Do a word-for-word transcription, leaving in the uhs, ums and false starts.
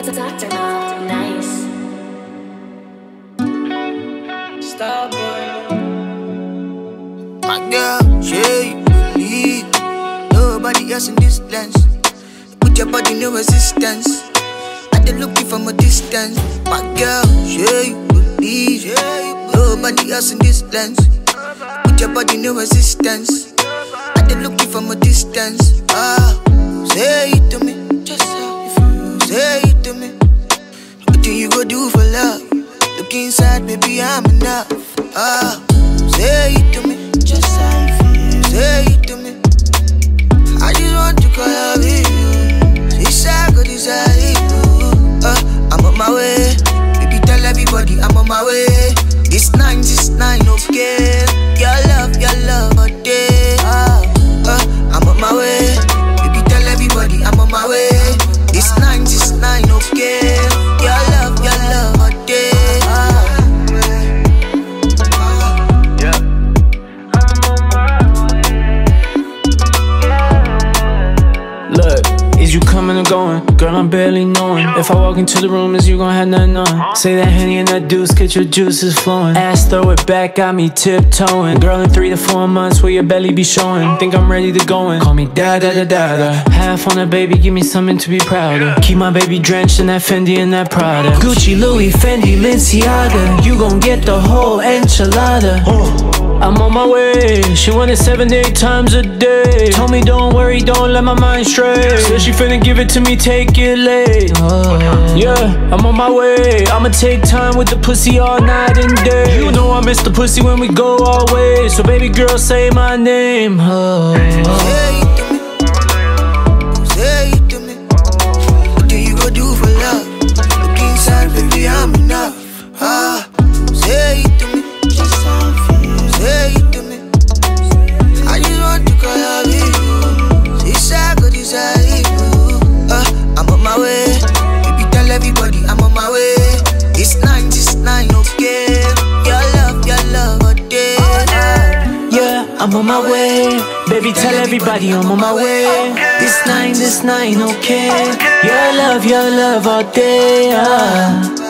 Doctor Mel, nice. Star boy. My girl, sure you believe nobody else in this dance. Put your body no resistance. I did looking from a distance. My girl, sure you believe nobody else in this dance. Put your body no resistance. I did looking from a distance. Ah, say it to me, just how you feel. Say it to me. What do you go do for love? Look inside, baby, I'm enough. Ah, say it to me, just how you feel. Say it to me. I just want to call your baby. This I go desire you. Uh, I'm on my way. Baby, tell everybody I'm on my way. This nine, this nine, okay. Your love, your love, all day. Uh, uh, I'm on my way. Baby, tell everybody I'm on my way. This nine, this nine, okay. Your love, your love, all day. Uh, Yeah. Look, is you coming or going? Girl, I'm barely knowing. If I walk into the room, is you gon' have nothing on? Say that Henny and that deuce, get your juices flowing. Ass throw it back, got me tiptoeing. Girl, in three to four months, will your belly be showing? Think I'm ready to go in. Call me da da da da da. Half on a baby, give me something to be proud of. Keep my baby drenched in that Fendi and that Prada. Gucci, Louis, Fendi, Balenciaga. You gon' get the whole enchilada. I'm on my way. She wanted seven, eight times a day. Told me don't worry, don't let my mind stray. Said she finna give it to me, take it late. Oh. Yeah, I'm on my way. I'ma take time with the pussy all night and day. You know I miss the pussy when we go all way. So baby girl, say my name. Oh. say it to me. Say it to me. What do you go do for love? Look inside, baby, I'm enough. Ah, say it to me. Just how you feel. Say it to me. I just want to call your baby. This I go desire you. Uh, I'm on my way. Baby, tell everybody I'm on my way. This nine, this nine, okay. Your love, your love, all day. Uh, Yeah, I'm on my way. Baby, tell everybody I'm on my way. This nine, this nine, okay. Your love, your love all day. Ah.